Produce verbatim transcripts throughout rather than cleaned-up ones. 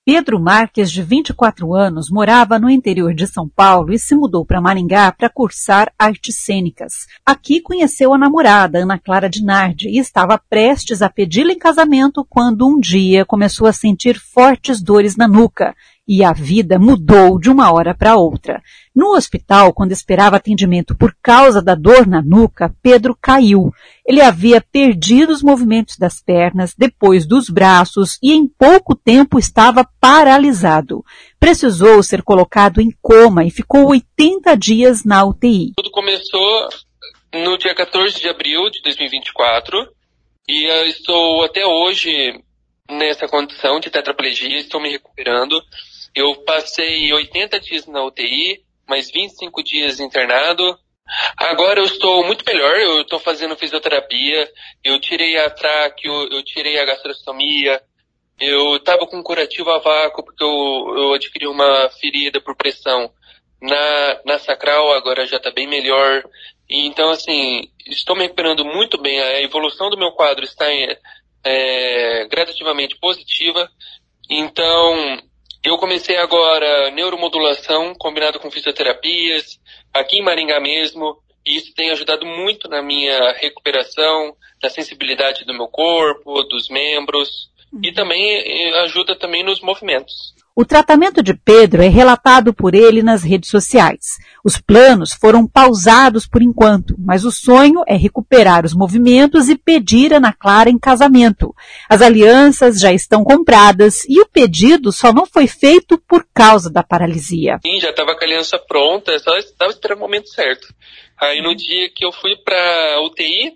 Pedro Marques, de vinte e quatro anos, morava no interior de São Paulo e se mudou para Maringá para cursar artes cênicas. Aqui conheceu a namorada, Ana Clara Dinardi, e estava prestes a pedi-la em casamento quando um dia começou a sentir fortes dores na nuca. E a vida mudou de uma hora para outra. No hospital, quando esperava atendimento por causa da dor na nuca, Pedro caiu. Ele havia perdido os movimentos das pernas, depois dos braços e em pouco tempo estava paralisado. Precisou ser colocado em coma e ficou oitenta dias na U T I. Tudo começou no dia quatorze de abril de dois mil e vinte e quatro e eu estou até hoje nessa condição de tetraplegia, estou me recuperando. Eu passei oitenta dias na U T I, mais vinte e cinco dias internado. Agora eu estou muito melhor, eu estou fazendo fisioterapia, eu tirei a tráqueo, eu tirei a gastrostomia, eu estava com curativo a vácuo porque eu, eu adquiri uma ferida por pressão na, na sacral, agora já está bem melhor. E, então, assim, estou me recuperando muito bem, a evolução do meu quadro está em, é, gradativamente positiva. Então, eu comecei agora neuromodulação combinado com fisioterapias, aqui em Maringá mesmo, e isso tem ajudado muito na minha recuperação, na sensibilidade do meu corpo, dos membros, e também ajuda também nos movimentos. O tratamento de Pedro é relatado por ele nas redes sociais. Os planos foram pausados por enquanto, mas o sonho é recuperar os movimentos e pedir a Ana Clara em casamento. As alianças já estão compradas e o pedido só não foi feito por causa da paralisia. Sim, já estava com a aliança pronta, só estava esperando o momento certo. Aí no dia que eu fui para U T I,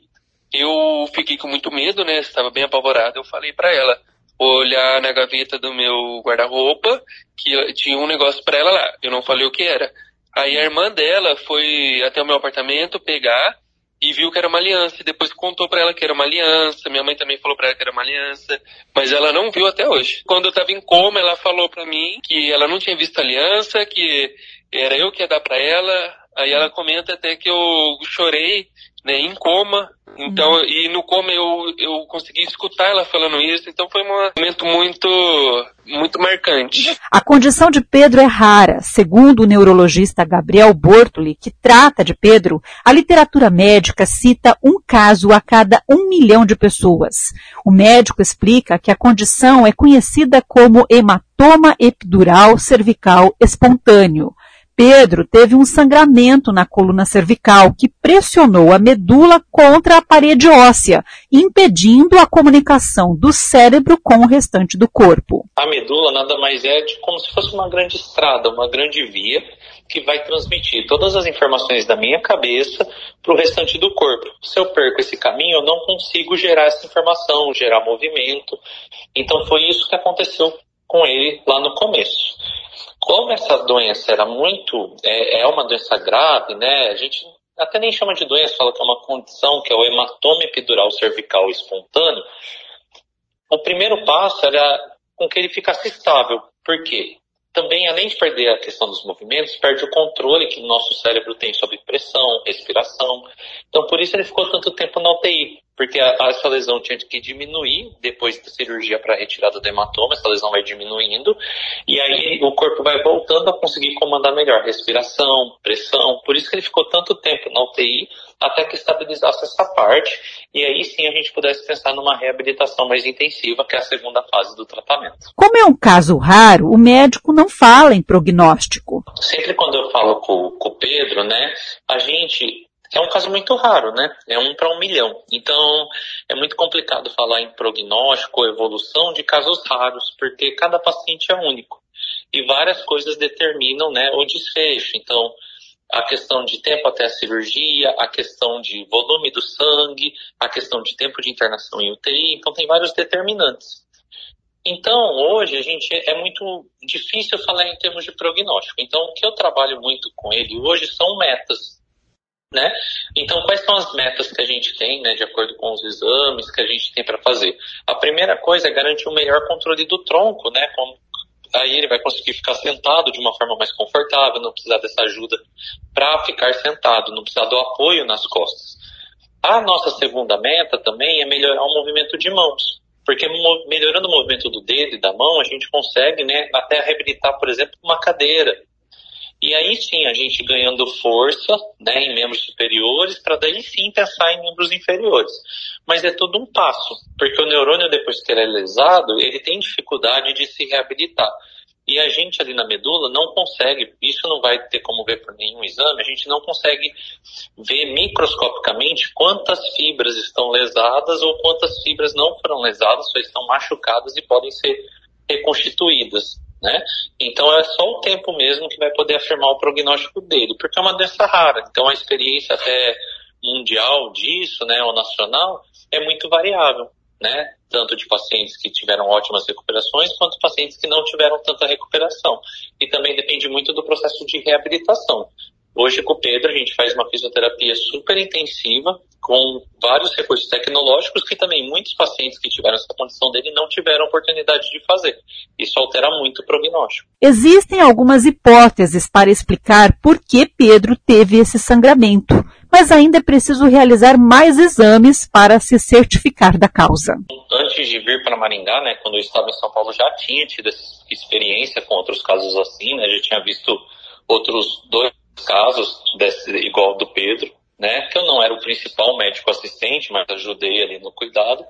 eu fiquei com muito medo, né? Estava bem apavorado. Eu falei para ela olhar na gaveta do meu guarda-roupa, que tinha um negócio para ela lá. Eu não falei o que era. Aí a irmã dela foi até o meu apartamento pegar e viu que era uma aliança. E depois contou para ela que era uma aliança. Minha mãe também falou para ela que era uma aliança. Mas ela não viu até hoje. Quando eu estava em coma, ela falou para mim que ela não tinha visto a aliança, que era eu que ia dar para ela. Aí ela comenta até que eu chorei, né, em coma. Então, e no coma eu, eu consegui escutar ela falando isso, então foi um momento muito, muito marcante. A condição de Pedro é rara. Segundo o neurologista Gabriel Bortoli, que trata de Pedro, a literatura médica cita um caso a cada um milhão de pessoas. O médico explica que a condição é conhecida como hematoma epidural cervical espontâneo. Pedro teve um sangramento na coluna cervical que pressionou a medula contra a parede óssea, impedindo a comunicação do cérebro com o restante do corpo. A medula nada mais é de como se fosse uma grande estrada, uma grande via que vai transmitir todas as informações da minha cabeça para o restante do corpo. Se eu perco esse caminho, eu não consigo gerar essa informação, gerar movimento. Então foi isso que aconteceu com ele lá no começo. Como essa doença era muito, é, é uma doença grave, né? A gente até nem chama de doença, fala que é uma condição, que é o hematoma epidural cervical espontâneo. O primeiro passo era com que ele ficasse estável. Por quê? Também, além de perder a questão dos movimentos, perde o controle que o nosso cérebro tem sobre pressão, respiração. Então, por isso ele ficou tanto tempo na U T I, porque a, essa lesão tinha que diminuir depois da cirurgia para a retirada do hematoma, essa lesão vai diminuindo, e aí o corpo vai voltando a conseguir comandar melhor respiração, pressão. Por isso que ele ficou tanto tempo na U T I, até que estabilizasse essa parte, e aí sim a gente pudesse pensar numa reabilitação mais intensiva, que é a segunda fase do tratamento. Como é um caso raro, o médico não fala em prognóstico. Sempre quando eu falo com, com o Pedro, né, a gente... É um caso muito raro, né? É um para um milhão. Então, é muito complicado falar em prognóstico ou evolução de casos raros, porque cada paciente é único. E várias coisas determinam, né, o desfecho. Então, a questão de tempo até a cirurgia, a questão de volume do sangue, a questão de tempo de internação em U T I. Então, tem vários determinantes. Então, hoje, a gente é muito difícil falar em termos de prognóstico. Então, o que eu trabalho muito com ele hoje são metas. Né? Então, quais são as metas que a gente tem, né, de acordo com os exames que a gente tem para fazer? A primeira coisa é garantir o melhor controle do tronco, né? Como, aí ele vai conseguir ficar sentado de uma forma mais confortável, não precisar dessa ajuda para ficar sentado, não precisar do apoio nas costas. A nossa segunda meta também é melhorar o movimento de mãos, Porque melhorando o movimento do dedo e da mão, a gente consegue, né, até reabilitar, por exemplo, uma cadeira. E aí sim, a gente ganhando força, né, em membros superiores, para daí sim pensar em membros inferiores. Mas é tudo um passo, porque o neurônio, depois que ele é lesado, ele tem dificuldade de se reabilitar. E a gente ali na medula não consegue, isso não vai ter como ver por nenhum exame, a gente não consegue ver microscopicamente quantas fibras estão lesadas ou quantas fibras não foram lesadas, só estão machucadas e podem ser reconstituídas, né? Então é só o tempo mesmo que vai poder afirmar o prognóstico dele, porque é uma doença rara, então a experiência até mundial disso, né, ou nacional, é muito variável, né? Tanto de pacientes que tiveram ótimas recuperações, quanto pacientes que não tiveram tanta recuperação. E também depende muito do processo de reabilitação. Hoje, com o Pedro, a gente faz uma fisioterapia super intensiva, com vários recursos tecnológicos, que também muitos pacientes que tiveram essa condição dele não tiveram oportunidade de fazer. Isso altera muito o prognóstico. Existem algumas hipóteses para explicar por que Pedro teve esse sangramento, mas ainda é preciso realizar mais exames para se certificar da causa. Antes de vir para Maringá, né, quando eu estava em São Paulo, já tinha tido essa experiência com outros casos assim, né, já tinha visto outros dois casos desse, igual do Pedro, né, que eu não era o principal médico assistente, mas ajudei ali no cuidado,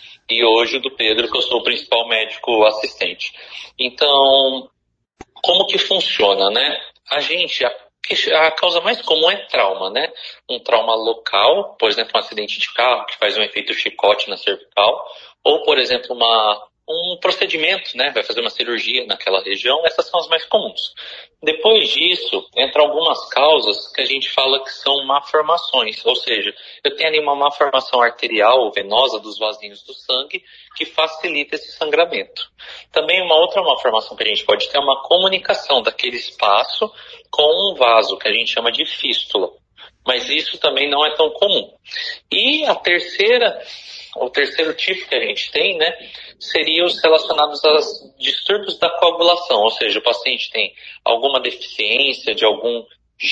e hoje o do Pedro, que eu sou o principal médico assistente. Então, como que funciona, né? A gente, a, a causa mais comum é trauma, né? Um trauma local, por exemplo, um acidente de carro que faz um efeito chicote na cervical, ou, por exemplo, uma, um procedimento, né? Vai fazer uma cirurgia naquela região, essas são as mais comuns. Depois disso, entram algumas causas que a gente fala que são malformações, ou seja, eu tenho ali uma malformação arterial ou venosa dos vasinhos do sangue que facilita esse sangramento. Também uma outra malformação que a gente pode ter é uma comunicação daquele espaço com um vaso, que a gente chama de fístula. Mas isso também não é tão comum. E a terceira, o terceiro tipo que a gente tem, né, seria os relacionados aos distúrbios da coagulação, ou seja, o paciente tem alguma deficiência de algum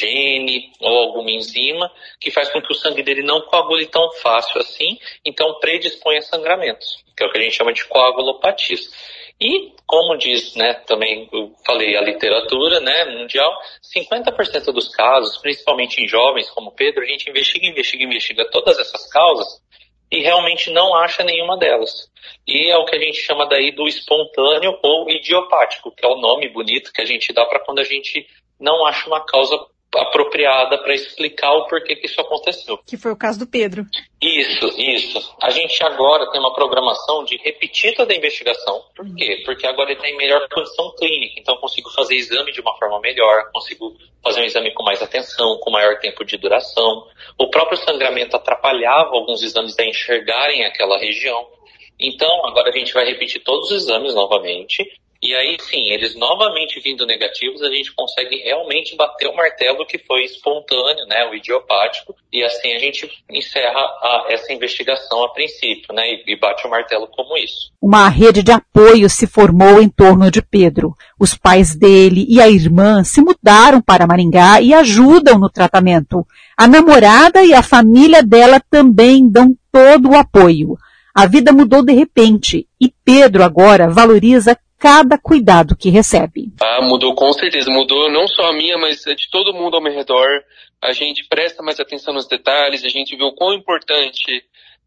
gene ou alguma enzima que faz com que o sangue dele não coagule tão fácil assim, então predispõe a sangramentos, que é o que a gente chama de coagulopatias. E, como diz, né, também eu falei a literatura, né, mundial, cinquenta por cento dos casos, principalmente em jovens como Pedro, a gente investiga, investiga, investiga todas essas causas e realmente não acha nenhuma delas. E é o que a gente chama daí do espontâneo ou idiopático, que é o nome bonito que a gente dá para quando a gente não acha uma causa apropriada para explicar o porquê que isso aconteceu. Que foi o caso do Pedro. Isso, isso. A gente agora tem uma programação de repetir toda a investigação. Por quê? Porque agora ele tem melhor condição clínica, então eu consigo fazer exame de uma forma melhor, consigo fazer um exame com mais atenção, com maior tempo de duração. O próprio sangramento atrapalhava alguns exames a enxergarem aquela região. Então, agora a gente vai repetir todos os exames novamente. E aí sim, eles novamente vindo negativos, a gente consegue realmente bater o martelo que foi espontâneo, né, o idiopático, e assim a gente encerra a, essa investigação a princípio, né, e, e bate o martelo como isso. Uma rede de apoio se formou em torno de Pedro. Os pais dele e a irmã se mudaram para Maringá e ajudam no tratamento. A namorada e a família dela também dão todo o apoio. A vida mudou de repente e Pedro agora valoriza cada cuidado que recebe. Ah, mudou com certeza. Mudou não só a minha, mas a de todo mundo ao meu redor. A gente presta mais atenção nos detalhes, a gente vê o quão importante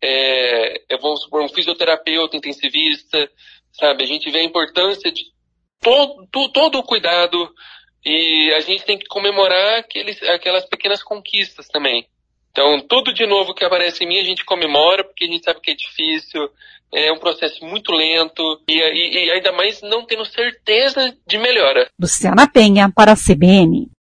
é, é vamos supor, um fisioterapeuta intensivista, sabe? A gente vê a importância de todo, todo, todo o cuidado e a gente tem que comemorar aqueles, aquelas pequenas conquistas também. Então, tudo de novo que aparece em mim, a gente comemora, porque a gente sabe que é difícil, é um processo muito lento, e, e, e ainda mais não tendo certeza de melhora. Luciana Penha, para a C B N.